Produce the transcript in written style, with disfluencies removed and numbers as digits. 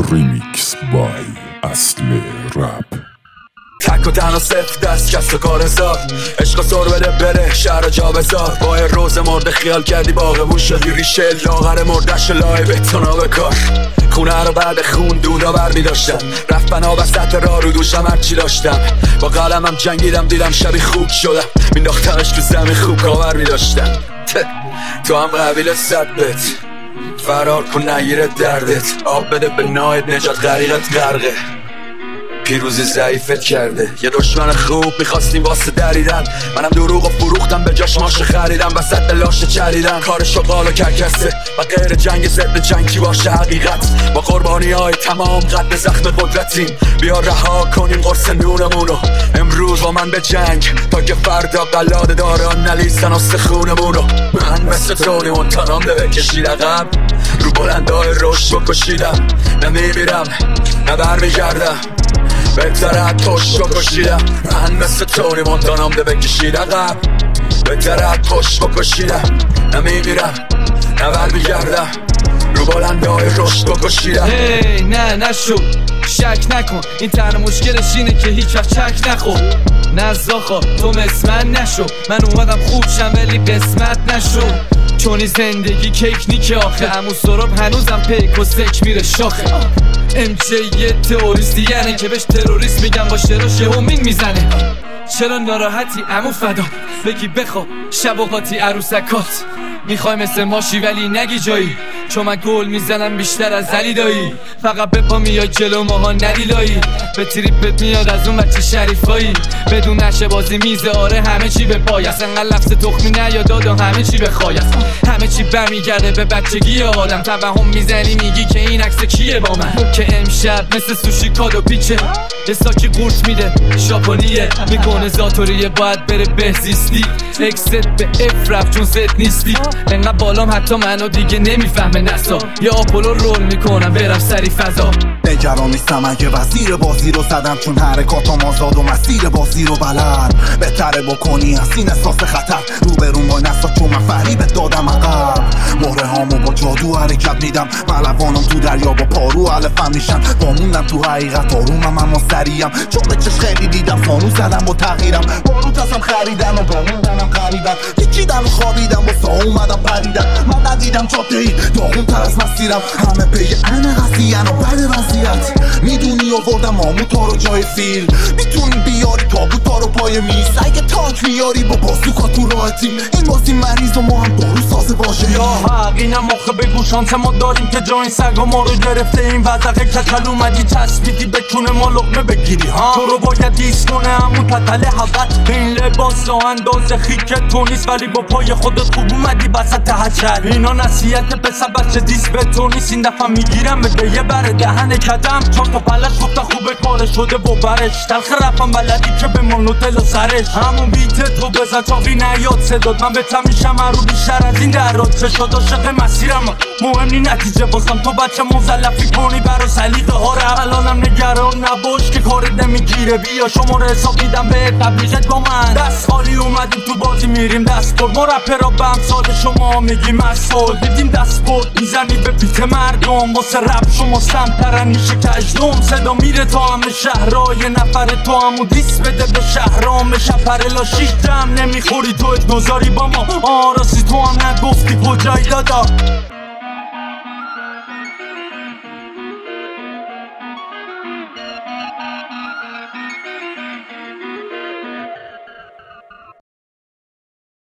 ریمیکس بای اصل رپ. تک و تنها صفر دست کس و کار زاد، عشق سر بده بره شهر جا بزاد. با روز مرده خیال کردی باغمون شدی ریشه لاغر مردش لای بتونا بکار. خونه رو بعد خون دودا بر می داشتم، رفت بنا وسط را رو دوشم هرچی داشتم. با قلمم جنگیدم دیدم شبی خوب شدم، مینداختمش تو زمین خوب کاور می داشتم. تو هم قبیل صد بت فرار کن نگیره دردت، آب بده به نایت نجات غریقت غرقه. پیروزی ضعیفت کرده یه دشمن خوب میخواستیم واسه دریدن، منم دروغ و فروختم به جاش ماشه خریدم، وسط لاش چریدن کار شغال و کرکسه و غیر جنگ ضد جنگ کی باشه حقیقت. با قربانی های تمام قد زخم قدرتیم، بیا رها کنیم قرص نونمونو امروز با من به جنگ، تا که فردا قلاده داران نلیسن استخونمونو. من مثل تونی مونتانا بکشید عقب، رو بلندای رشد بکشیدم، نمیمیرم نه برمیگردم، بهتره پشت بکشیدم. من مثل تونی مونتانام ده بکشید عقب، بهتره پشت بکشیدم، نمیمیرم نه برمیگردم، رو بلندای رشد بکشیدم. هی نه نشو شک نکن، این تنها مشکلش اینه که هیچ وقت چک نخور. نزاخا تو مثل من نشو، من اومدم خوب شم ولی قسمت نشو. چونی زندگی کیک نیکه آخه، همون سراب هنوزم پیک و سک میره شاخه. MJ یه تئوریستی یعنی که بهش تروریست میگم، با شراش یه همین میزنه. چرا ناراحتی عمو فدا، بگی بخوا شب و قاطی عروسکات. میخوای مثل ماشی ولی نگی جایی، چون من گل میزنم بیشتر از علی دایی. فقط به پا میای جلو ماها ندیلایی، به تریپت میاد از اون بچه شریفایی. بدون نشه بازی میزه آره همه چی به پای است، انقدر لفظ تخمی نیاد دادا همه چی به خای است. همه چی برمیگرده به بچگی آدم، توهم میزنی میگی که این عکس کیه با من. که امشب مثل سوشی کادو پیچه، یه ساکی قورت میده ژاپنیه، میکنه زاتوریه باید بره بهزیستی. اکست به اف رفت چون زد نیستی، انقدر بالام حتی منو دیگه نمیفهمه نسا. یا آپولو رول میکنم برم سری فضا. نگران نیستم اگه وزیر بازی رو زدم، چون حرکاتم آزاد و مسیر بازی رو بلد. بهتره بکنی از این احساس خطر، روبرون با نسا چون من فریبت دادم عقب. مهره هامو با جادو حرکت میدم، ملوانم تو دریا با پارو علفم میشن. باموندم تو حقیقت آرومم اما سریم، چون به چش خیلی دیدم فانوس زدم با تغییرم. باروت ازم خریدن و باموندنم خریدن، پیچیدم و خوابیدم و سا اومدم پریدم. من ندیدم جاده ای داغون تر از مسیرم، همه پی انه قضیهن و بد وضعیت. میدونی آوردم آموتا رو جای فیل، میتونی بیاری تابوتا رو پای میز. اگه تانک بیاری با بازوکا تو راحتیم، این بازی مریض و ما هم دارو سازه باشه. یا حق اینم آخه بگو شانس ما داریم که جای سگا ما رو گرفته. این وضعه کچل اومدی چسبیدی به چونه ما لقمه بگیری ها. تو رو باید دیس کنه همون تتل حقت، این لباس ها اندازه خیکت تو نیست، ولی با پای خودت خوب اومدی بسط حچل. اینا نصیحت پسر بچه دیس به تو نیست، این دفعه میگیرم بده یه بره دهن کدم. چون تا پلش گفته خوبه کاره شده با برش، تلخ رفم بلدی که به مانوتل و سرش. همون بیت تو بزن چاقی نیاد صداد، من بهتم میشم رو بیشتر از این درات. چه شد عاشق مسیرم مهم نی نتیجه، بازم تو بچه مزلفی کنی برا سلیقه ها رو. الانم نگران نباش که کارت نمیگیره، بیا شماره حساب میدم به تبلیغت با من. دست خالی اومدیم تو بازی میریم دست برد، ما رپرا به امثال شما میگیم مسئول. دیدیم دست برد میزنی به بیت مردم، واسه رپ شما سمترن نیشه کجدم. صدا میره تا همه شهرهای نفر تو همو دیس بده به شهرام شپر لاشیش جمع نمیخوری تو اتنازاری با ما. راستی تو هم نگفتی کجایی دادا.